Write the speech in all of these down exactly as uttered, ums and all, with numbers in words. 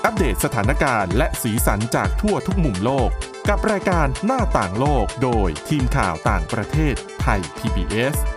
อัปเดตสถานการณ์และสีสันจากทั่วทุกมุมโลกกับรายการหน้าต่างโลกโดยทีมข่าวต่างประเทศไทย พี บี เอส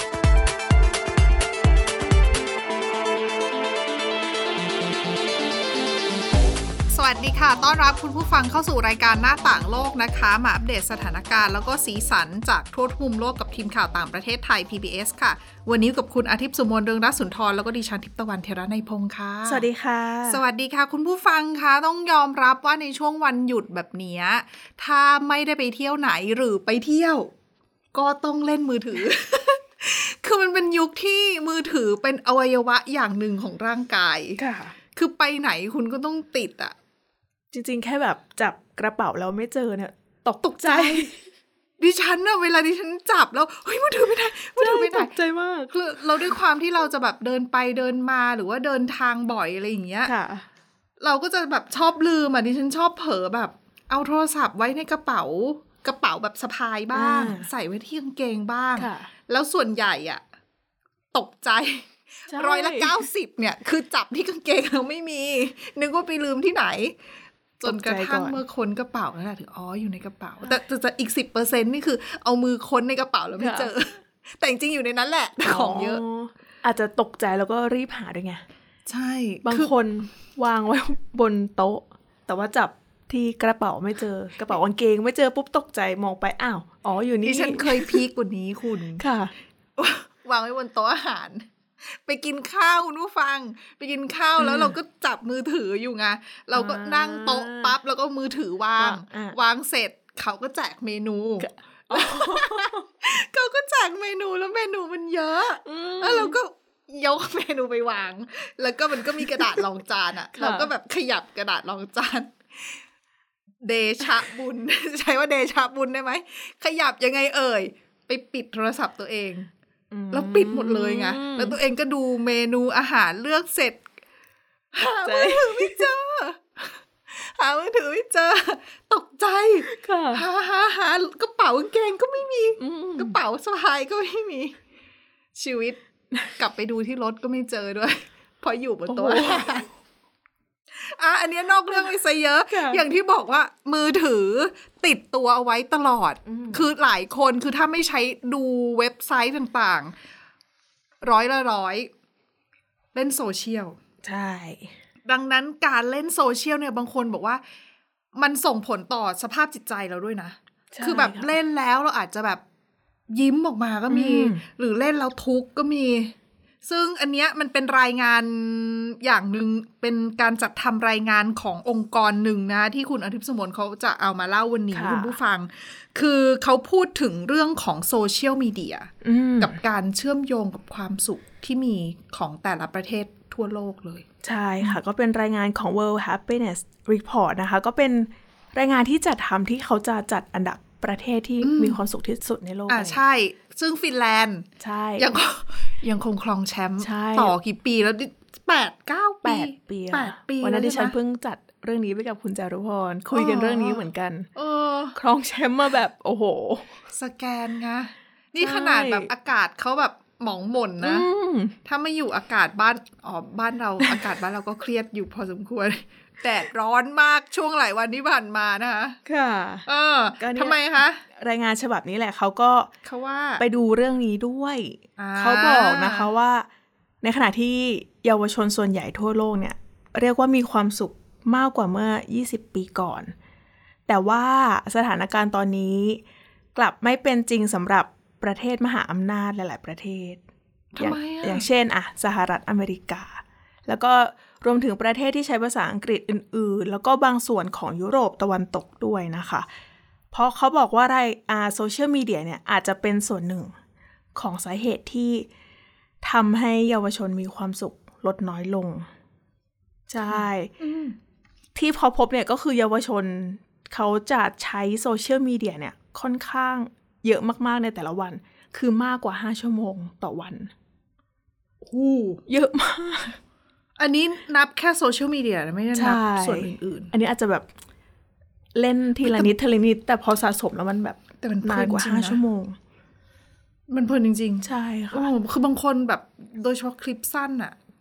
สวัสดีค่ะต้อนรับคุณผู้ฟังเข้าสู่รายการหน้าต่างโลกนะคะมาอัปเดตสถานการณ์แล้วก็สีสันจากทั่วทุกมุมโลกกับทีมข่าวต่างประเทศไทย พี บี เอส ค่ะวันนี้กับคุณอาทิตย์สุมนเรืองรัศนทรแล้วก็ดิฉันทิพย์ตะวันเทระในพงค์ค่ะสวัสดีค่ะสวัสดีค่ะคุณผู้ฟังคะต้องยอมรับว่าในช่วงวันหยุดแบบนี้ถ้าไม่ได้ไปเที่ยวไหนหรือไปเที่ยวก็ต้องเล่นมือถือ คือมันเป็นยุคที่มือถือเป็นอวัยวะอย่างหนึ่งของร่างกายค่ะคือไปไหนคุณก็ต้องติดอ่ะจริงๆแค่แบบจับกระเป๋าแล้วไม่เจอเนี่ยตกตกใจดิฉันอะเวลาดิฉันจับแล้วเฮ้ยมือถือไม่ได้มือถือไม่ได้ตกใจมากคือเราด้วยความที่เราจะแบบเดินไปเดินมาหรือว่าเดินทางบ่อยอะไรอย่างเงี้ยเราก็จะแบบชอบลืมอ่ะดิฉันชอบเผลอแบบเอาโทรศัพท์ไว้ในกระเป๋ากระเป๋าแบบสะพายบ้างใส่ไว้ที่กางเกงบ้างแล้วส่วนใหญ่อ่ะตกใจร้อยละเก้าสิบเนี่ยคือจับที่กางเกงเราไม่มีนึกว่าไปลืมที่ไหนจนกระทั่งเมื่อค้นกระเป๋าแล้วถึงอ๋ออยู่ในกระเป๋าแต่จะอีก สิบเปอร์เซ็นต์ นี่คือเอามือค้นในกระเป๋าแล้วไม่เจอแต่จริงๆอยู่ในนั้นแหละของเยอะอาจจะตกใจแล้วก็รีบหาด้วยไงใช่บางคนวางไว้บนโต๊ะแต่ว่าจับที่กระเป๋าไม่เจอกระเป๋ากางเกงไม่เจอปุ๊บตกใจมองไปอ้าวอ๋ออยู่นี่ดิฉันเคยพีคกว่านี้คุณค่ะวางไว้บนโต๊ะอาหารไปกินข้าวคุณผู้ฟังไปกินข้าวแล้วเราก็จับมือถืออยู่ไงเราก็นั่งโต๊ะปั๊บแล้วก็มือถือวางวางเสร็จเขาก็แจกเมนูเขาก็แจกเมนูแล้วเมนูมันเยอะแล้วเราก็ยกเมนูไปวางแล้วก็มันก็มีกระดาษรองจานอ่ะเราก็แบบขยับกระดาษรองจานเดชะบุญใช้ว่าเดชะบุญได้ไหมขยับยังไงเอ่ยไปปิดโทรศัพท์ตัวเองแล้วปิดหมดเลยไงแล้วตัวเองก็ดูเมนูอาหารเลือกเสร็จหามือถือไม่เจอหามือถือไม่เจอตกใจหาหาหากระเป๋ากางเกงก็ไม่มีกระเป๋าสะพายก็ไม่มีชีวิตกลับไปดูที่รถก็ไม่เจอด้วยเพราะอยู่บนโต๊ะอ่ะอันนี้นอกเรื่องไปซะเยอะอย่างที่บอกว่ามือถือติดตัวเอาไว้ตลอดคือหลายคนคือถ้าไม่ใช้ดูเว็บไซต์ต่างๆร้อยละร้อยเล่นโซเชียลใช่ดังนั้นการเล่นโซเชียลเนี่ยบางคนบอกว่ามันส่งผลต่อสภาพจิตใจเราด้วยนะคือแบบเล่นแล้วเราอาจจะแบบยิ้มออกมาก็มีหรือเล่นแล้วทุกข์ก็มีซึ่งอันเนี้ยมันเป็นรายงานอย่างหนึ่งเป็นการจัดทำรายงานขององค์กรหนึ่งนะที่คุณอาทิตย์สมนเขาจะเอามาเล่าวันนี้คุณผู้ฟังคือเขาพูดถึงเรื่องของโซเชียลมีเดียกับการเชื่อมโยงกับความสุขที่มีของแต่ละประเทศทั่วโลกเลยใช่ค่ะก็เป็นรายงานของ World Happiness Report นะคะก็เป็นรายงานที่จัดทำที่เขาจะจัดอันดับประเทศที่มีความสุขที่สุดในโลกอ่าใช่ซึ่งฟินแลนด์ใช่ยังยังคงครองแชมป์ต่อกี่ปีแล้วแปด เก้าปีแปดปีแปดปีวันนั้นดิฉันเพิ่งจัดเรื่องนี้ไปกับคุณจารุพรคุยกันเรื่องนี้เหมือนกันเออครองแชมป์มาแบบโอ้โหสแกนไงนี่ขนาดแบบอากาศเขาแบบหมองหม่นนะถ้าไม่อยู่อากาศบ้านอ๋อบ้านเราอากาศบ้านเราก็เครียดอยู่พอสมควรแดดร้อนมากช่วงหลายวันที่ผ่านมานะคะค่ะเออทำไมคะรายงานฉบับนี้แหละเขาก็เขาว่าไปดูเรื่องนี้ด้วยเขาบอกนะคะว่าในขณะที่เยาวชนส่วนใหญ่ทั่วโลกเนี่ยเรียกว่ามีความสุขมากกว่าเมื่อยี่สิบปีก่อนแต่ว่าสถานการณ์ตอนนี้กลับไม่เป็นจริงสำหรับประเทศมหาอำนาจหลายๆประเทศอย่าง, อย่างเช่นอ่ะสหรัฐอเมริกาแล้วก็รวมถึงประเทศที่ใช้ภาษาอังกฤษอื่นๆแล้วก็บางส่วนของยุโรปตะวันตกด้วยนะคะเพราะเขาบอกว่าอะไรอ่าโซเชียลมีเดียเนี่ยอาจจะเป็นส่วนหนึ่งของสาเหตุที่ทำให้เยาวชนมีความสุขลดน้อยลงใช่ที่พอพบเนี่ยก็คือเยาวชนเขาจะใช้โซเชียลมีเดียเนี่ยค่อนข้างเยอะมากๆในแต่ละวันคือมากกว่าห้าชั่วโมงต่อวันโอ้เยอะมากอันนี้นับแค่โซเชียลมีเดียไม่ได้นับส่วนอื่นๆอันนี้อาจจะแบบเล่นทีละนิดทีละนิดแต่พอสะสมแล้วมันแบบแต่มันนานกว่าห้าชั่วโมงมันเพลินจริงๆใช่ค่ะคือบางคนแบบโดยเฉพาะคลิปสั้นอ่ะค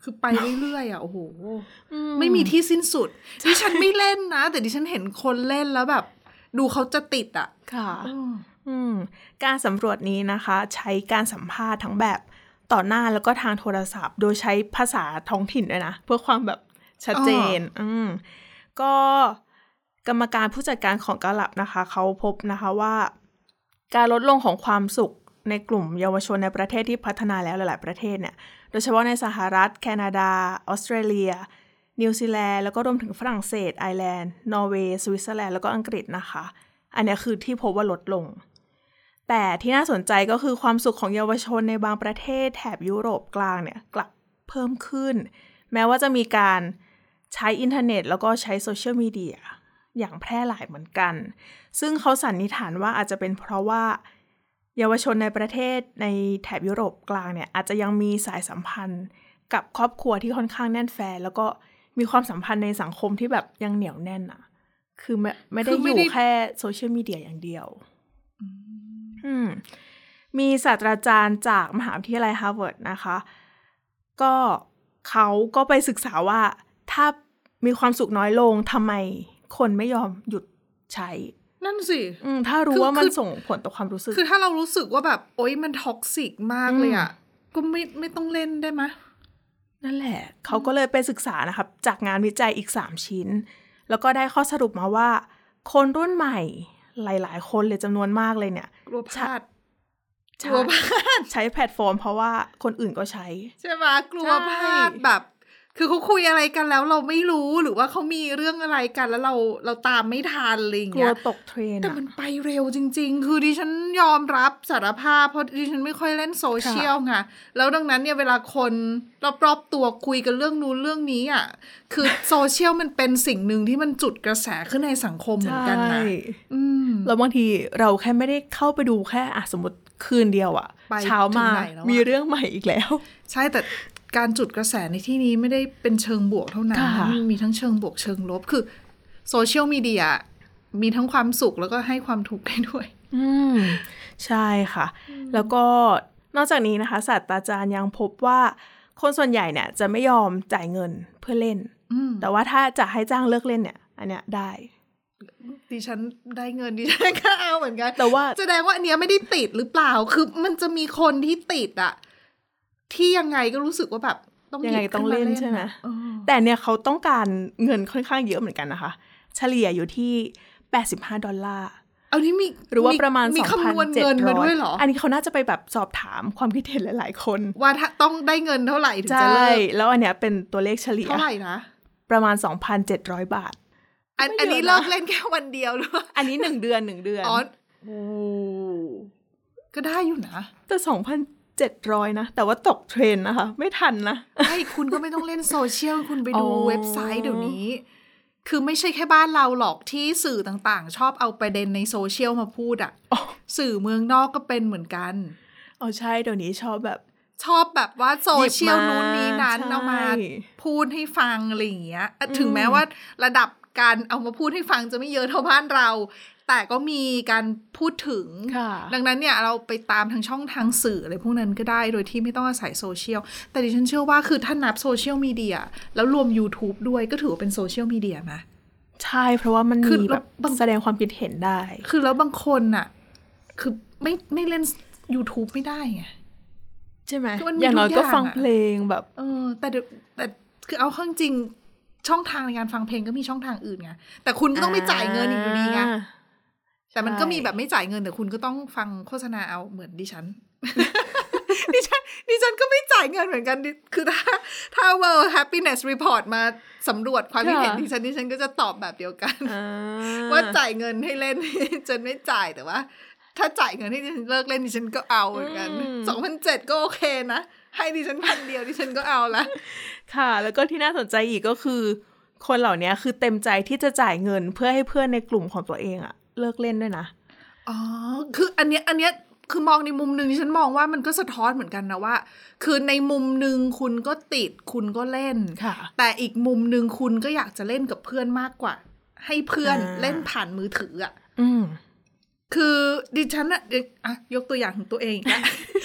คือไปเรื่อยๆอ่ะโอ้โหไม่มีที่สิ้นสุดดิฉันไม่เล่นนะแต่ดิฉันเห็นคนเล่นแล้วแบบดูเขาจะติดอ่ะค่ะอืมการสำรวจนี้นะคะใช้การสัมภาษณ์ทั้งแบบต่อหน้าแล้วก็ทางโทรศัพท์โดยใช้ภาษาท้องถิ่นด้วยนะเพื่อความแบบชัดเจนอืมก็กรรมการผู้จัดการของกาลับนะคะเขาพบนะคะว่าการลดลงของความสุขในกลุ่มเยาวชนในประเทศที่พัฒนาแล้วหลายๆประเทศเนี่ยโดยเฉพาะในสหรัฐแคนาดาออสเตรเลียนิวซีแลนด์แล้วก็รวมถึงฝรั่งเศสไอร์แลนด์นอร์เวย์สวิตเซอร์แลนด์แล้วก็อังกฤษนะคะอันนี้คือที่พบว่าลดลงแต่ที่น่าสนใจก็คือความสุขของเยาวชนในบางประเทศแถบยุโรปกลางเนี่ยกลับเพิ่มขึ้นแม้ว่าจะมีการใช้อินเทอร์เน็ตแล้วก็ใช้โซเชียลมีเดียอย่างแพร่หลายเหมือนกันซึ่งเขาสันนิษฐานว่าอาจจะเป็นเพราะว่าเยาวชนในประเทศในแถบยุโรปกลางเนี่ยอาจจะยังมีสายสัมพันธ์กับครอบครัวที่ค่อนข้างแน่นแฟ้นแล้วก็มีความสัมพันธ์ในสังคมที่แบบยังเหนียวแน่นอะคือไม่ไม่ได้อยู่แค่โซเชียลมีเดียอย่างเดียวอืมมีศาสตราจารย์จากมหาวิทยาลัยฮาร์วาร์ดนะคะก็เขาก็ไปศึกษาว่าถ้ามีความสุขน้อยลงทำไมคนไม่ยอมหยุดใช้นั่นสิถ้ารู้ว่ามันส่งผลต่อความรู้สึกคือถ้าเรารู้สึกว่าแบบโอ๊ยมันท็อกซิกมากเลยอ่ะก็ไม่ไม่ต้องเล่นได้ไหมนั่นแหละเขาก็เลยไปศึกษานะครับจากงานวิจัยอีกสามชิ้นแล้วก็ได้ข้อสรุปมาว่าคนรุ่นใหม่หลายๆคนเลยจำนวนมากเลยเนี่ยกลัวพลาดกลัวพลาดใช้แพลตฟอร์มเพราะว่าคนอื่นก็ใช้ใช่ไหมกลัวพลาดแบบคือเขาคุยอะไรกันแล้วเราไม่รู้หรือว่าเขามีเรื่องอะไรกันแล้วเราเราตามไม่ทันอะไรอย่างเงี้ยกลัวตกเทรนด์แต่มันไปเร็วจริงๆคือดิฉันยอมรับสารภาพเพราะดิฉันไม่ค่อยเล่นโซเชียลไงแล้วดังนั้นเนี่ยเวลาคนรอบๆตัวคุยกันเรื่องนู้นเรื่องนี้อ่ะคือโซเชียลมันเป็นสิ่งหนึ่งที่มันจุดกระแสขึ้นในสังคมเหมือนกันนะแล้วบางทีเราแค่ไม่ได้เข้าไปดูแค่อ่ะสมมติคืนเดียวอ่ะเช้ามามีเรื่องใหม่อีกแล้วใช่แต่การจุดกระแสในที่นี้ไม่ได้เป็นเชิงบวกเท่านั้นมีทั้งเชิงบวกเชิงลบคือโซเชียลมีเดียมีทั้งความสุขแล้วก็ให้ความทุกข์ได้ด้วยอืมใช่ค่ะแล้วก็นอกจากนี้นะคะศาสตราจารย์ยังพบว่าคนส่วนใหญ่เนี่ยจะไม่ยอมจ่ายเงินเพื่อเล่นแต่ว่าถ้าจะให้จ้างเลิกเล่นเนี่ยอันเนี้ยได้ดิฉันได้เงินดิฉันก็เอาเหมือนกันแต่ว่าแสดงว่าอันเนี้ยไม่ได้ติดหรือเปล่าคือมันจะมีคนที่ติดอะที่ยังไงก็รู้สึกว่าแบบต้องยังไงต้องเล่นใช่ไหมแต่เนี่ยเขาต้องการเงินค่อนข้างเยอะเหมือนกันนะคะเฉลี่ยอยู่ที่แปดสิบห้าดอลลาร์เอานี่มีหรือว่าประมาณสองพันเจ็ดร้อยอันนี้เขาน่าจะไปแบบสอบถามความคิดเห็นหลายๆคนว่าต้องได้เงินเท่าไหร่ถึงจะเลิกแล้วอันเนี้ยเป็นตัวเลขเฉลี่ยเท่าไหร่นะประมาณ สองพันเจ็ดร้อย บาทอันอันนี้เลิกเล่นแค่วันเดียวหรืออันนี้หนึ่งเดือนหนึ่งเดือนอ๋อโอ้ก็ได้อยู่นะแต่ สองพันเจ็ดร้อย นะแต่ว่าตกเทรนด์นะคะไม่ทันนะไอ้คุณก็ไม่ต้องเล่นโซเชียลคุณไปดูเว็บไซต์เดี๋ยวนี้คือไม่ใช่แค่บ้านเราหรอกที่สื่อต่างๆชอบเอาประเด็นในโซเชียลมาพูดอ่ะสื่อเมืองนอกก็เป็นเหมือนกันอ๋อใช่เดี๋ยวนี้ชอบแบบชอบแบบว่าโซเชียลนู้นนี้นั้นเอามาพูดให้ฟังอะไรอย่างเงี้ยถึงแม้ว่าระดับการเอามาพูดให้ฟังจะไม่เยอะเท่าบ้านเราแต่ก็มีการพูดถึงดังนั้นเนี่ยเราไปตามทางช่องทางสื่ออะไรพวกนั้นก็ได้โดยที่ไม่ต้องอาศัยโซเชียลแต่ดิฉันเชื่อว่าคือถ้านับโซเชียลมีเดียแล้วรวม YouTube ด้วยก็ถือว่าเป็นโซเชียลมีเดียไหมใช่เพราะว่ามันมีแบบแสดงความคิดเห็นได้คือแล้วบางคนน่ะคือไม่ไม่เล่น YouTube ไม่ได้ไงใช่ไหมอย่างน้อยก็ฟังเพลงแบบเออแต่แต่คือเอาเข้าจริงช่องทางในการฟังเพลงก็มีช่องทางอื่นไงแต่คุณก็ต้องไม่จ่ายเงินอีกอยู่ดีไงแต่มันก็มีแบบไม่จ่ายเงินแต่คุณก็ต้องฟังโฆษณาเอาเหมือนดิฉัน ดิฉันดิฉันก็ไม่จ่ายเงินเหมือนกันคือถ้าถ้า World Happiness Report มาสำรวจความคิดเห็นดิฉันดิฉันก็จะตอบแบบเดียวกันว่าจ่ายเงินให้เล่นฉันไม่จ่ายแต่ว่าถ้าจ่ายเงินให้ดิฉันเลิกเล่นดิฉันก็เอาเหมือนกัน สองพันเจ็ดร้อย ก็โอเคนะให้ดิฉันพันเดียวดิฉันก็เอาละค่ะแล้วก็ที่น่าสนใจอีกก็คือคนเหล่านี้คือเต็มใจที่จะจ่ายเงินเพื่อให้เพื่อนในกลุ่มของตัวเองอะเลิกเล่นด้วยนะอ๋อคืออันเนี้ยอันเนี้ยคือมองในมุมนึงที่ฉันมองว่ามันก็สะท้อนเหมือนกันนะว่าคือในมุมนึงคุณก็ติดคุณก็เล่นแต่อีกมุมนึงคุณก็อยากจะเล่นกับเพื่อนมากกว่าให้เพื่อนเล่นผ่านมือถืออ่ะคือดิฉันอะอ่ะยกตัวอย่างของตัวเองนะ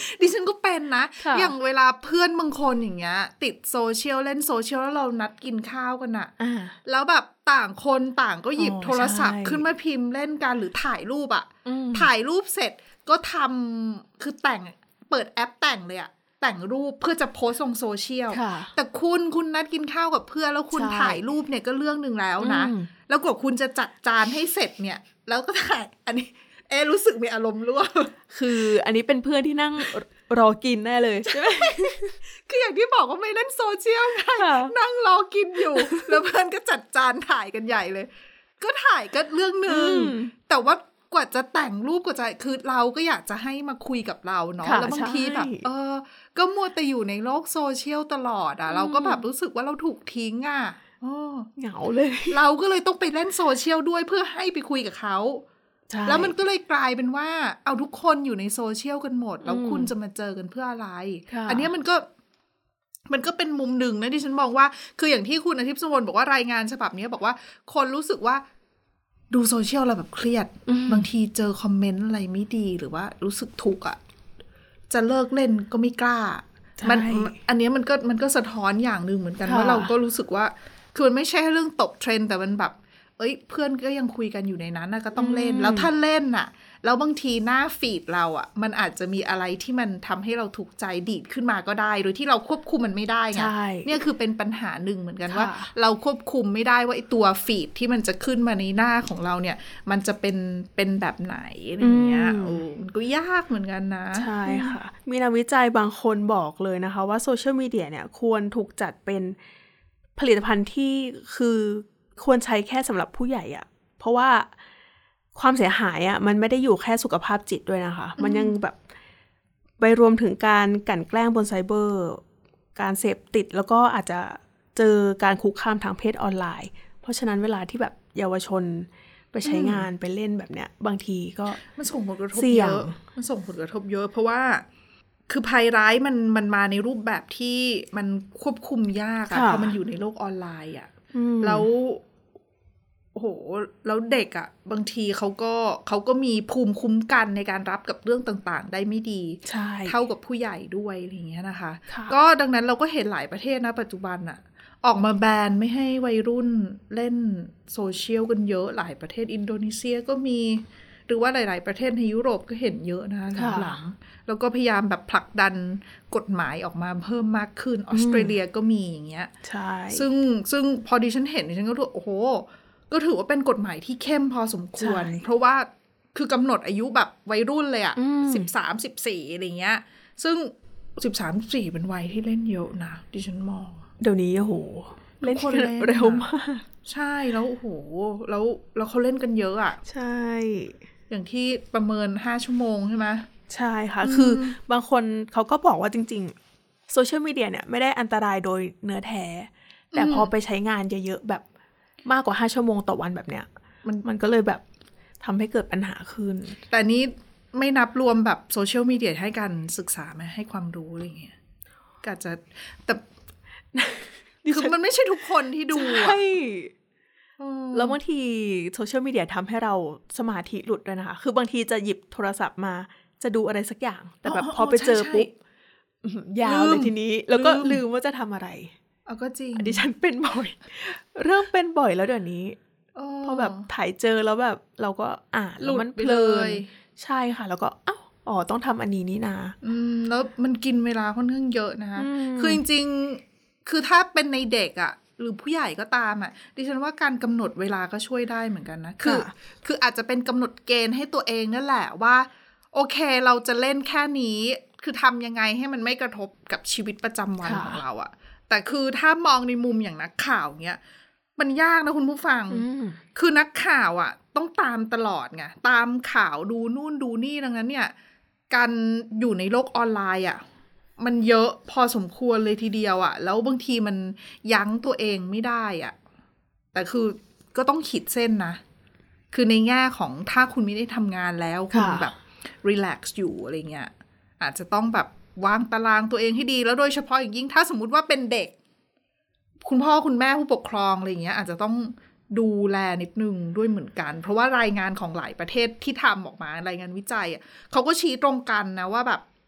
ดิฉันก็เป็นนะอย่างเวลาเพื่อนบางคนอย่างเงี้ยติดโซเชียลเล่นโซเชียลแล้วเรานัดกินข้าวกันอะแล้วแบบต่างคนต่างก็หยิบโทรศัพท์ขึ้นมาพิมพ์เล่นกันหรือถ่ายรูปอะถ่ายรูปเสร็จก็ทำคือแต่งเปิดแอปแต่งเลยอะแต่งรูปเพื่อจะโพสต์ลงโซเชียลแต่คุณคุณนัดกินข้าวกับเพื่อนแล้วคุณถ่ายรูปเนี่ยก็เรื่องนึงแล้วนะแล้วกว่าคุณจะจัดจานให้เสร็จเนี่ยแล้วก็ถ่ายอันนี้เอรู้สึกมีอารมณ์ร่วมคืออันนี้เป็นเพื่อนที่นั่งรอกินแน่เลยใช่ไหมคืออย่างที่บอกว่าไม่เล่นโซเชียลไงนั่งรอกินอยู่แล้วเพื่อนก็จัดจานถ่ายกันใหญ่เลยก็ถ่ายก็เรื่องนึงแต่ว่ากว่าจะแต่งรูปกว่าจะคือเราก็อยากจะให้มาคุยกับเราเนาะแล้วบางทีแบบเออก็มัวแต่อยู่ในโลกโซเชียลตลอดอ่ะเราก็แบบรู้สึกว่าเราถูกทิ้งอ่ะเหงาเลยเราก็เลยต้องไปเล่นโซเชียลด้วยเพื่อให้ไปคุยกับเขาแล้วมันก็เลยกลายเป็นว่าเอาทุกคนอยู่ในโซเชียลกันหมดแล้วคุณจะมาเจอกันเพื่ออะไรอันนี้มันก็มันก็เป็นมุมหนึ่งนะที่ฉันมองว่าคืออย่างที่คุณอาทิตย์สมนบอกว่ารายงานฉบับนี้บอกว่าคนรู้สึกว่าดูโซเชียลเราแบบเครียดบางทีเจอคอมเมนต์อะไรไม่ดีหรือว่ารู้สึกทุกข์อ่ะจะเลิกเล่นก็ไม่กล้ามันอันนี้มันก็มันก็สะท้อนอย่างนึงเหมือนกันว่าเราก็รู้สึกว่าคือมันไม่ใช่เรื่องตกเทรนด์แต่มันแบบเอ้ยเพื่อนก็ยังคุยกันอยู่ในนั้นนะก็ต้องเล่นแล้วถ้าเล่นน่ะแล้วบางทีหน้าฟีดเราอ่ะมันอาจจะมีอะไรที่มันทำให้เราถูกใจดีดขึ้นมาก็ได้โดยที่เราควบคุมมันไม่ได้ไงเนี่ยคือเป็นปัญหาหนึ่งเหมือนกันว่าเราควบคุมไม่ได้ว่าไอ้ตัวฟีดที่มันจะขึ้นมาในหน้าของเราเนี่ยมันจะเป็นเป็นแบบไหนอะไรเงี้ยโอ้มันก็ยากเหมือนกันนะใช่ค่ะมีนักวิจัยบางคนบอกเลยนะคะว่าโซเชียลมีเดียเนี่ยควรถูกจัดเป็นผลิตภัณฑ์ที่คือควรใช้แค่สำหรับผู้ใหญ่อะเพราะว่าความเสียหายอะมันไม่ได้อยู่แค่สุขภาพจิตด้วยนะคะมันยังแบบไปรวมถึงการกลั่นแกล้งบนไซเบอร์การเสพติดแล้วก็อาจจะเจอการคุกคามทางเพศออนไลน์เพราะฉะนั้นเวลาที่แบบเยาวชนไปใช้งานไปเล่นแบบเนี้ยบางทีก็มันส่งผลกระทบเยอะมันส่งผลกระทบเยอะเพราะว่าคือภัยร้ายมันมันมาในรูปแบบที่มันควบคุมยากอะเพราะมันอยู่ในโลกออนไลน์อะแล้วโอ้โหแล้วเด็กอ่ะบางทีเขาก็เขาก็มีภูมิคุ้มกันในการรับกับเรื่องต่างๆได้ไม่ดีเท่ากับผู้ใหญ่ด้วยอะไรอย่างเงี้ยนะคะก็ดังนั้นเราก็เห็นหลายประเทศนะปัจจุบันอ่ะออกมาแบนไม่ให้วัยรุ่นเล่นโซเชียลกันเยอะหลายประเทศอินโดนีเซียก็มีหรือว่าหลายๆประเทศในยุโรปก็เห็นเยอะนะคะหลังๆแล้วก็พยายามแบบผลักดันกฎหมายออกมาเพิ่มมากขึ้นออสเตรเลียก็มีอย่างเงี้ยใช่ซึ่งซึ่งพอดิฉันเห็นดิฉันก็รู้โอ้โหก็ถือว่าเป็นกฎหมายที่เข้มพอสมควรเพราะว่าคือกำหนดอายุแบบวัยรุ่นเลยอ่ะสิบสามสิบสี่อะไรเงี้ยซึ่งสิบสามสิบสี่เป็นวัยที่เล่นเยอะนะดิฉันมองเดี๋ยวนี้โอ้โหเล่นคนเร็วมากใช่แล้วโอ้โหแล้วแล้วเขาเล่นกันเยอะอ่ะใช่อย่างที่ประเมินห้าชั่วโมงใช่ไหมใช่ค่ะคือบางคนเขาก็บอกว่าจริงๆโซเชียลมีเดียเนี่ยไม่ได้อันตรายโดยเนื้อแท้แต่พอไปใช้งานเยอะๆแบบมากกว่าห้าชั่วโมงต่อวันแบบเนี้ยมันมันก็เลยแบบทำให้เกิดปัญหาขึ้นแต่นี้ไม่นับรวมแบบโซเชียลมีเดียให้การศึกษาไหมให้ความรู้อะไรเงี้ยก็อาจจะแต่คือมันไม่ใช่ทุกคนที่ดูอ่ะแล้วบางทีโซเชียลมีเดียทำให้เราสมาธิหลุดด้วยนะคะคือบางทีจะหยิบโทรศัพท์มาจะดูอะไรสักอย่างแต่แบบพอไปเจอปุ๊บยาวเลยทีนี้แล้วก็ลืมว่าจะทำอะไรเอาก็จริงดิฉันเป็นบ่อยเริ่มเป็นบ่อยแล้วเดี๋ยวนี้พอแบบถ่ายเจอแล้วแบบเราก็อ่านแล้วมันเพลินใช่ค่ะแล้วก็อ้าวอ๋อต้องทำอันนี้นี่นะอืมแล้วมันกินเวลาค่อนข้างเยอะนะคะคือจริงๆคือถ้าเป็นในเด็กอ่ะหรือผู้ใหญ่ก็ตามอ่ะดิฉันว่าการกำหนดเวลาก็ช่วยได้เหมือนกันนะคือคืออาจจะเป็นกำหนดเกณฑ์ให้ตัวเองนั่นแหละว่าโอเคเราจะเล่นแค่นี้คือทำยังไงให้มันไม่กระทบกับชีวิตประจำวันของเราอ่ะแต่คือถ้ามองในมุมอย่างนักข่าวเงี้ยมันยากนะคุณผู้ฟังคือนักข่าวอ่ะต้องตามตลอดไงตามข่าวดูนู่นดูนี่ดังนั้นเนี่ยการอยู่ในโลกออนไลน์อ่ะมันเยอะพอสมควรเลยทีเดียวอ่ะแล้วบางทีมันยั้งตัวเองไม่ได้อ่ะแต่คือก็ต้องขีดเส้นนะคือในแง่ของถ้าคุณไม่ได้ทำงานแล้วคุณแบบรีแลกซ์อยู่อะไรเงี้ยอาจจะต้องแบบวางตารางตัวเองให้ดีแล้วโดยเฉพาะอย่างยิ่งถ้าสมมุติว่าเป็นเด็กคุณพ่อคุณแม่ผู้ปกครองอะไรเงี้ยอาจจะต้องดูแลนิดนึงด้วยเหมือนกันเพราะว่ารายงานของหลายประเทศที่ทำออกมารายงานวิจัยอ่ะเขาก็ชี้ตรงกันนะว่าแบบ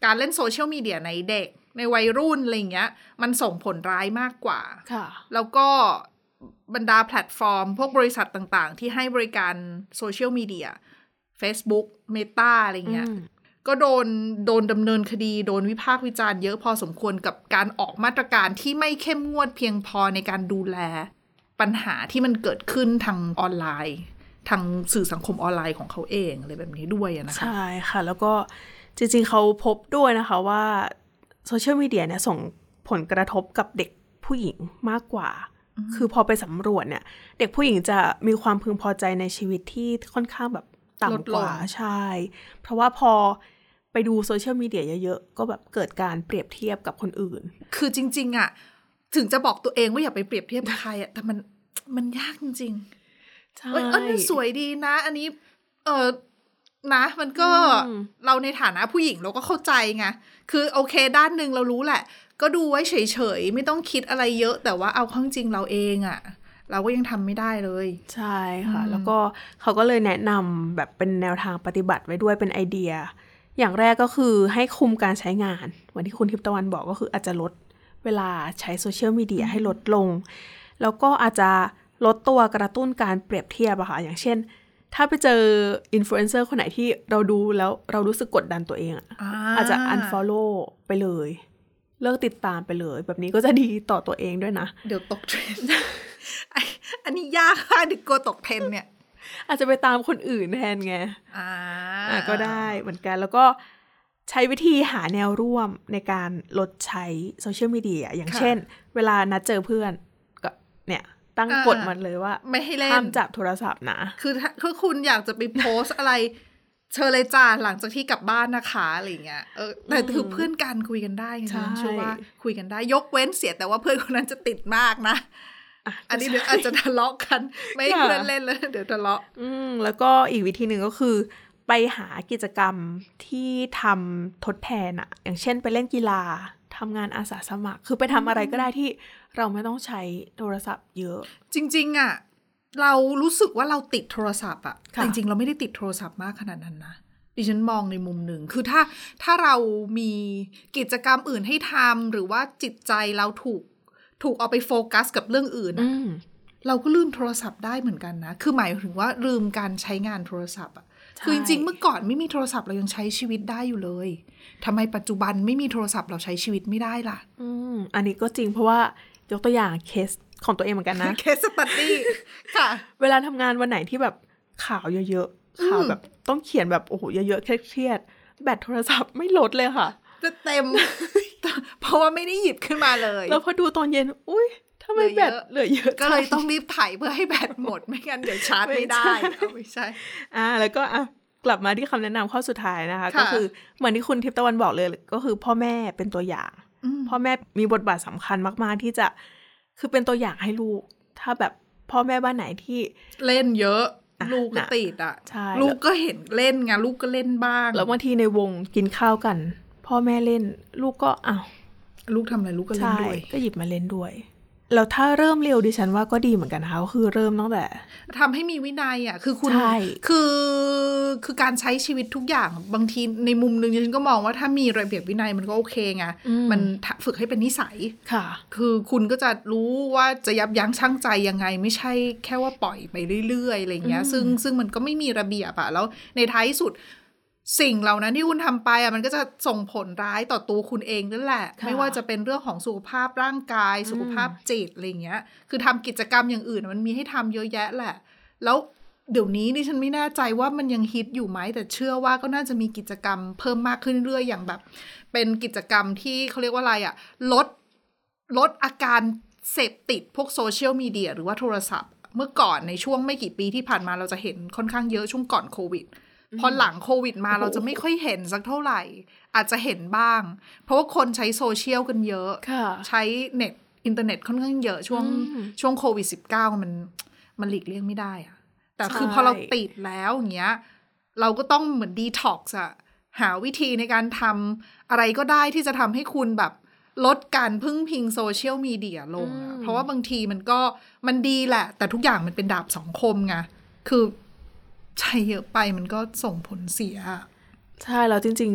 การเล่นโซเชียลมีเดียในเด็กในวัยรุ่นอะไรเงี้ยมันส่งผลร้ายมากกว่าแล้วก็บรรดาแพลตฟอร์มพวกบริษัทต่างๆที่ให้บริการโซเชียลมีเดีย Facebook Meta อะไรเงี้ยก็โดนโดนดำเนินคดีโดนวิพากษ์วิจารณ์เยอะพอสมควรกับการออกมาตรการที่ไม่เข้มงวดเพียงพอในการดูแลปัญหาที่มันเกิดขึ้นทางออนไลน์ทางสื่อสังคมออนไลน์ของเขาเองอะไรแบบนี้ด้วยนะคะใช่ค่ะแล้วก็จริงๆเขาพบด้วยนะคะว่าโซเชียลมีเดียเนี่ยส่งผลกระทบกับเด็กผู้หญิงมากกว่าคือพอไปสำรวจเนี่ยเด็กผู้หญิงจะมีความพึงพอใจในชีวิตที่ค่อนข้างแบบต่ำกว่าใช่เพราะว่าพอไปดูโซเชียลมีเดียเยอะๆก็แบบเกิดการเปรียบเทียบกับคนอื่นคือจริงๆอ่ะถึงจะบอกตัวเองว่าอย่าไปเปรียบเทียบกับใครอ่ะแต่มันมันยากจริงๆใช่เอ้ยอันนี้สวยดีนะอันนี้เออนะมันก็เราในฐานะผู้หญิงเราก็เข้าใจไงคือโอเคด้านนึงเรารู้แหละก็ดูไว้เฉยๆไม่ต้องคิดอะไรเยอะแต่ว่าเอาเข้าจริงเราเองอ่ะเราก็ยังทำไม่ได้เลยใช่ค่ะแล้วก็เขาก็เลยแนะนำแบบเป็นแนวทางปฏิบัติไว้ด้วยเป็นไอเดียอย่างแรกก็คือให้คุมการใช้งานเหมือนที่คุณทิพย์ตะวันบอกก็คืออาจจะลดเวลาใช้โซเชียลมีเดียให้ลดลงแล้วก็อาจจะลดตัวกระตุ้นการเปรียบเทียบอะค่ะอย่างเช่นถ้าไปเจออินฟลูเอนเซอร์คนไหนที่เราดูแล้วเรารู้สึกกดดันตัวเองอะอา, อาจจะ unfollow ไปเลยเลิกติดตามไปเลยแบบนี้ก็จะดีต่อตัวเองด้วยนะเดี๋ยวตกเทรนด์ อันนี้ยากค่ะดิโกตกเทรนด์เนี่ยอาจจะไปตามคนอื่นแทนไงอ่าอ่าก็ได้เหมือนกันแล้วก็ใช้วิธีหาแนวร่วมในการลดใช้โซเชียลมีเดียอย่างเช่นเวลานัดเจอเพื่อนก็เนี่ยตั้งกฎมันเลยว่าไม่ให้เล่นห้ามจับโทรศัพท์นะคือถ้าคุณอยากจะไปโพสอะไรเชิญเลยจ้าหลังจากที่กลับบ้านนะคะอะไรเงี้ยเออแต่คือเพื่อนกันคุยกันได้ไงเชื่อว่าคุยกันได้ยกเว้นเสียแต่ว่าเพื่อนคนนั้นจะติดมากนะอันนี้เดี๋ยวอาจจะทะเลาะกันไม่เพื่อนเล่นแล้วเดี๋ยวทะเลาะอืมแล้วก็อีกวิธีหนึ่งก็คือไปหากิจกรรมที่ทำทดแทนอะอย่างเช่นไปเล่นกีฬาทำงานอาสาสมัครคือไปทำอะไรก็ได้ที่เราไม่ต้องใช้โทรศัพท์เยอะจริงๆอะเรารู้สึกว่าเราติดโทรศัพท์อะจริงๆเราไม่ได้ติดโทรศัพท์มากขนาดนั้นนะดิฉันมองในมุมหนึ่งคือถ้าถ้าเรามีกิจกรรมอื่นให้ทำหรือว่าจิตใจเราถูกถูกเอาไปโฟกัสกับเรื่องอื่นเราก็ลืมโทรศัพท์ได้เหมือนกันนะคือหมายถึงว่าลืมการใช้งานโทรศัพท์อ่ะคือจริงๆเมื่อก่อนไม่มีโทรศัพท์เรายังใช้ชีวิตได้อยู่เลยทำไมปัจจุบันไม่มีโทรศัพท์เราใช้ชีวิตไม่ได้ล่ะอืมอันนี้ก็จริงเพราะว่ายกตัวอย่างเคสของตัวเองเหมือนกันนะเคสสตัดดี้ค่ะเวลาทำงานวันไหนที่แบบข่าวเยอะๆข่าวแบบต้องเขียนแบบโอ้โหเยอะๆเครียดๆแบตโทรศัพท์ไม่ลดเลยค่ะจะเต็ม เพราะว่าไม่ได้หยิบขึ้นมาเลยแล้วพอดูตอนเย็นอุ้ยทำไมแบตเหลือเยอะก็เลยต้องรีบไถเพื่อให้แบตหมดไม่งั้นเดี๋ยวชาร์จไม่ได้เอาไม่ใช่อ่าแล้วก็อ่ะกลับมาที่คำแนะนำข้อสุดท้ายนะคะก็คือเหมือนที่คุณทิพย์ตะวันบอกเลยก็คือพ่อแม่เป็นตัวอย่างพ่อแม่มีบทบาทสำคัญมากๆที่จะคือเป็นตัวอย่างให้ลูกถ้าแบบพ่อแม่บ้านไหนที่เล่นเยอะลูกก็ติดอ่ะลูกก็เห็นเล่นไงลูกก็เล่นบ้างแล้วบางทีในวงกินข้าวกันพ่อแม่เล่นลูกก็อ้าวลูกทำอะไรลูกก็เล่นด้วยก็หยิบมาเล่นด้วยแล้วถ้าเริ่มเร็วดิฉันว่าก็ดีเหมือนกันนะคะก็คือเริ่มตั้งแต่ทำให้มีวินัยอ่ะคือคุณคือคือการใช้ชีวิตทุกอย่างบางทีในมุมนึงดิฉันก็มองว่าถ้ามีระเบียบวินัยมันก็โอเคไงมันฝึกให้เป็นนิสัยค่ะคือคุณก็จะรู้ว่าจะยับยั้งชั่งใจยังไงไม่ใช่แค่ว่าปล่อยไปเรื่อยๆอะไรเงี้ยซึ่งซึ่งมันก็ไม่มีระเบียบอ่ะแล้วในท้ายสุดสิ่งเหล่านั้นที่คุณทำไปอ่ะมันก็จะส่งผลร้ายต่อตัวคุณเองนั่นแหละไม่ว่าจะเป็นเรื่องของสุขภาพร่างกายสุขภาพจิตอะไรเงี้ยคือทำกิจกรรมอย่างอื่นมันมีให้ทำเยอะแยะแหละแล้วเดี๋ยวนี้ดิฉันไม่แน่ใจว่ามันยังฮิตอยู่ไหมแต่เชื่อว่าก็น่าจะมีกิจกรรมเพิ่มมากขึ้นเรื่อยๆอย่างแบบเป็นกิจกรรมที่เขาเรียกว่าอะไรอ่ะลดลดอาการเสพติดพวกโซเชียลมีเดียหรือว่าโทรศัพท์เมื่อก่อนในช่วงไม่กี่ปีที่ผ่านมาเราจะเห็นค่อนข้างเยอะช่วงก่อนโควิดพอหลังโควิดมาเราจะไม่ค่อยเห็นสักเท่าไหร่อาจจะเห็นบ้างเพราะว่าคนใช้โซเชียลกันเยอะใช้เน็ตอินเทอร์เน็ตค่อนข้างเยอะช่วงช่วงโควิด สิบเก้า มันมันหลีกเลี่ยงไม่ได้อะแต่คือพอเราติดแล้วอย่างเงี้ยเราก็ต้องเหมือนดีท็อกซ์อะหาวิธีในการทำอะไรก็ได้ที่จะทำให้คุณแบบลดการพึ่งพิงโซเชียลมีเดียลงเพราะว่าบางทีมันก็มันดีแหละแต่ทุกอย่างมันเป็นดาบสองคมไงคือใช้เยอะไปมันก็ส่งผลเสียใช่แล้วจริงๆ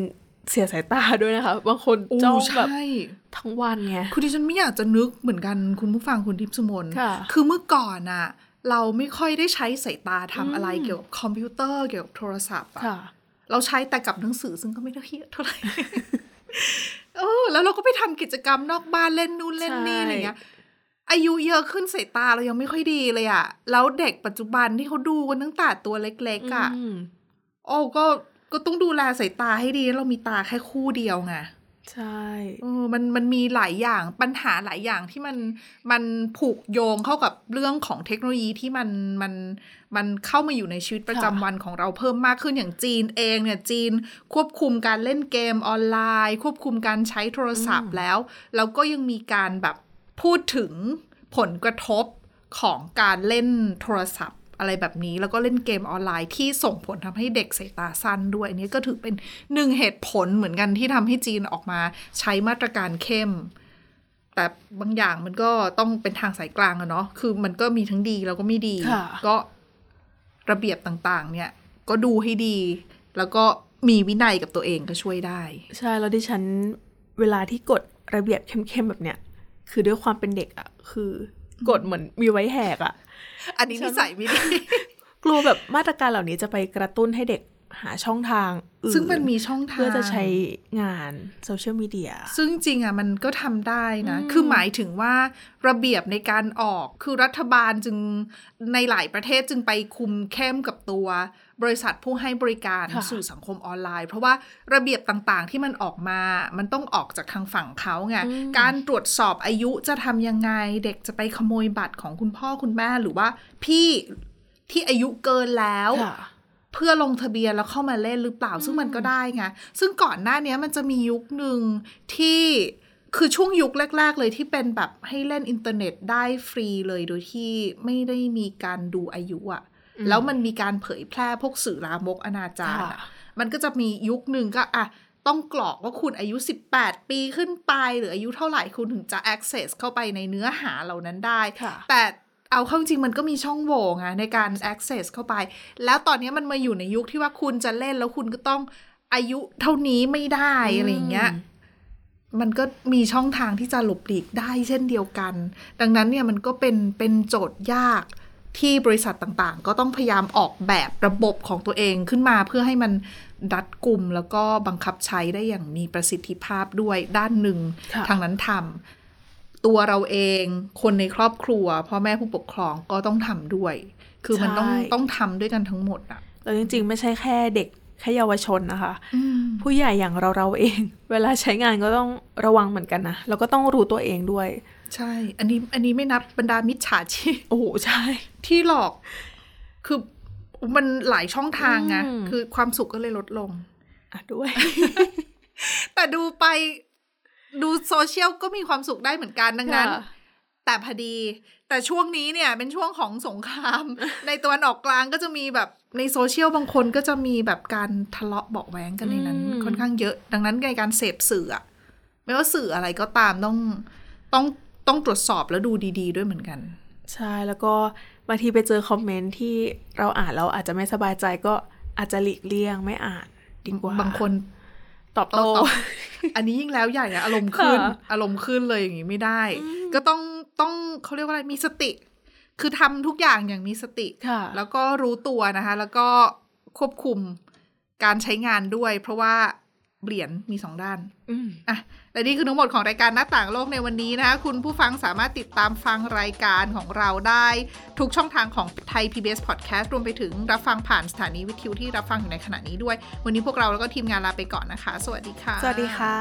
เสียสายตาด้วยนะคะบางคนจ้องแบบทั้งวันไงคือดิฉันไม่อยากจะนึกเหมือนกันคุณผู้ฟังคุณทิพย์สุมน คือเมื่อก่อนอะเราไม่ค่อยได้ใช้สายตาทำอะไรเกี่ยวกับคอมพิวเตอร์เกี่ยวกับโทรศัพท์อะเราใช้แต่กับหนังสือซึ่งก็ไม่ได้เยอะเท่าไหร่เออแล้วเราก็ไปทำกิจกรรมนอกบ้านเล่นนู่นเล่นนี่อะไรเงี้ยอายุเยอะขึ้นสายตาเรายังไม่ค่อยดีเลยอะแล้วเด็กปัจจุบันที่เขาดูกันตั้งแต่ตัวเล็กๆอะโอ้ก็ก็ต้องดูแลสายตาให้ดีเรามีตาแค่คู่เดียวไงใช่เออมันมันมีหลายอย่างปัญหาหลายอย่างที่มันมันผูกโยงเข้ากับเรื่องของเทคโนโลยีที่มันมันมันเข้ามาอยู่ในชีวิตประจำวันของเราเพิ่มมากขึ้นอย่างจีนเองเนี่ยจีนควบคุมการเล่นเกมออนไลน์ควบคุมการใช้โทรศัพท์แล้วแล้วก็ยังมีการแบบพูดถึงผลกระทบของการเล่นโทรศัพท์อะไรแบบนี้แล้วก็เล่นเกมออนไลน์ที่ส่งผลทำให้เด็กสายตาสั้นด้วยอันนี้ก็ถือเป็นหนึ่งเหตุผลเหมือนกันที่ทำให้จีนออกมาใช้มาตรการเข้มแต่บางอย่างมันก็ต้องเป็นทางสายกลางอะเนาะคือมันก็มีทั้งดีแล้วก็ไม่ดีก็ระเบียบต่างๆเนี่ยก็ดูให้ดีแล้วก็มีวินัยกับตัวเองก็ช่วยได้ใช่แล้วดิฉันเวลาที่กฎระเบียบเข้มๆแบบเนี้ยคือด้วยความเป็นเด็กอะคือกฎเหมือนมีไว้แหกอะอันนี้นิสัยไม่ดีกลัวแบบมาตรการเหล่านี้จะไปกระตุ้นให้เด็กหาช่องทางอื่นซึ่งมันมีช่องทางเพื่อจะใช้งานโซเชียลมีเดียซึ่งจริงอ่ะมันก็ทำได้นะคือหมายถึงว่าระเบียบในการออกคือรัฐบาลจึงในหลายประเทศจึงไปคุมเข้มกับตัวบริษัทผู้ให้บริการสื่อสังคมออนไลน์เพราะว่าระเบียบต่างๆที่มันออกมามันต้องออกจากทางฝั่งเขาไงการตรวจสอบอายุจะทำยังไงเด็กจะไปขโมยบัตรของคุณพ่อคุณแม่หรือว่าพี่ที่อายุเกินแล้วเพื่อลงทะเบียนแล้วเข้ามาเล่นหรือเปล่าซึ่งมันก็ได้ไงซึ่งก่อนหน้านี้มันจะมียุคหนึ่งที่คือช่วงยุคแรกๆเลยที่เป็นแบบให้เล่นอินเทอร์เน็ตได้ฟรีเลยโดยที่ไม่ได้มีการดูอายุอะแล้วมันมีการเผยแพร่พวกสื่อลามกอนาจารมันก็จะมียุคหนึ่งก็อ่ะต้องกรอกว่าคุณอายุสิบแปดปีขึ้นไปหรืออายุเท่าไหร่คุณถึงจะ access เข้าไปในเนื้อหาเหล่านั้นได้แต่เอาเข้าจริงมันก็มีช่องโหว่ไงในการ access เข้าไปแล้วตอนนี้มันมาอยู่ในยุคที่ว่าคุณจะเล่นแล้วคุณก็ต้องอายุเท่านี้ไม่ได้อะไรอย่างเงี้ยมันก็มีช่องทางที่จะหลบหลีกได้เช่นเดียวกันดังนั้นเนี่ยมันก็เป็นเป็นโจทย์ยากที่บริษัทต่างๆก็ต้องพยายามออกแบบระบบของตัวเองขึ้นมาเพื่อให้มันรัดกุมแล้วก็บังคับใช้ได้อย่างมีประสิทธิภาพด้วยด้านหนึ่งทางนั้นทำตัวเราเองคนในครอบครัวพ่อแม่ผู้ปกครองก็ต้องทำด้วยคือมันต้องต้องทำด้วยกันทั้งหมดอ่ะแล้วจริงๆไม่ใช่แค่เด็กแค่เยาวชนนะคะผู้ใหญ่อย่างเราเราเองเวลาใช้งานก็ต้องระวังเหมือนกันนะแล้วก็ต้องรู้ตัวเองด้วยใช่อันนี้อันนี้ไม่นับบรรดามิจฉาชีพโอ้โหใช่ที่หลอกคือมันหลายช่องทางไงคือความสุขก็เลยลดลงอ่ะด้วยแต่ดูไปดูโซเชียลก็มีความสุขได้เหมือนกันดังนั้นแต่พอดีแต่ช่วงนี้เนี่ยเป็นช่วงของสงคราม ในตะวันออกกลางก็จะมีแบบในโซเชียลบางคนก็จะมีแบบการทะเลาะเบาะแว้งกันในนั้นค่อนข้างเยอะดังนั้นในการเสพสื่ออะไม่ว่าสื่ออะไรก็ตามต้องต้องต้องตรวจสอบแล้วดูดีๆด้วยเหมือนกันใช่แล้วก็บางทีไปเจอคอมเมนต์ที่เราอ่านแล้วอาจจะไม่สบายใจก็อาจจะหลีกเลี่ยงไม่อ่านดีกว่าบางคนตอบโต้อันนี้ยิ่งแล้วใหญ่นะอารมณ์ขึ้นอารมณ์ขึ้นเลยอย่างนี้ไม่ได้ก็ต้องต้องเขาเรียกว่าอะไรมีสติคือทำทุกอย่างอย่างมีสติแล้วก็รู้ตัวนะคะแล้วก็ควบคุมการใช้งานด้วยเพราะว่าเหรียญมีสองด้านอ่ะและนี่คือทั้งหมดของรายการหน้าต่างโลกในวันนี้นะคะคุณผู้ฟังสามารถติดตามฟังรายการของเราได้ทุกช่องทางของไทย พี บี เอส Podcast รวมไปถึงรับฟังผ่านสถานีวิทยุที่รับฟังอยู่ในขณะนี้ด้วยวันนี้พวกเราแล้วก็ทีมงานลาไปก่อนนะคะสวัสดีค่ะสวัสดีค่ะ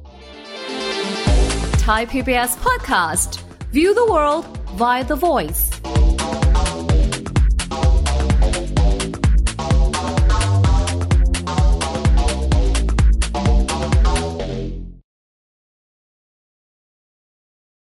Thai พี บี เอส Podcast View the world via the voice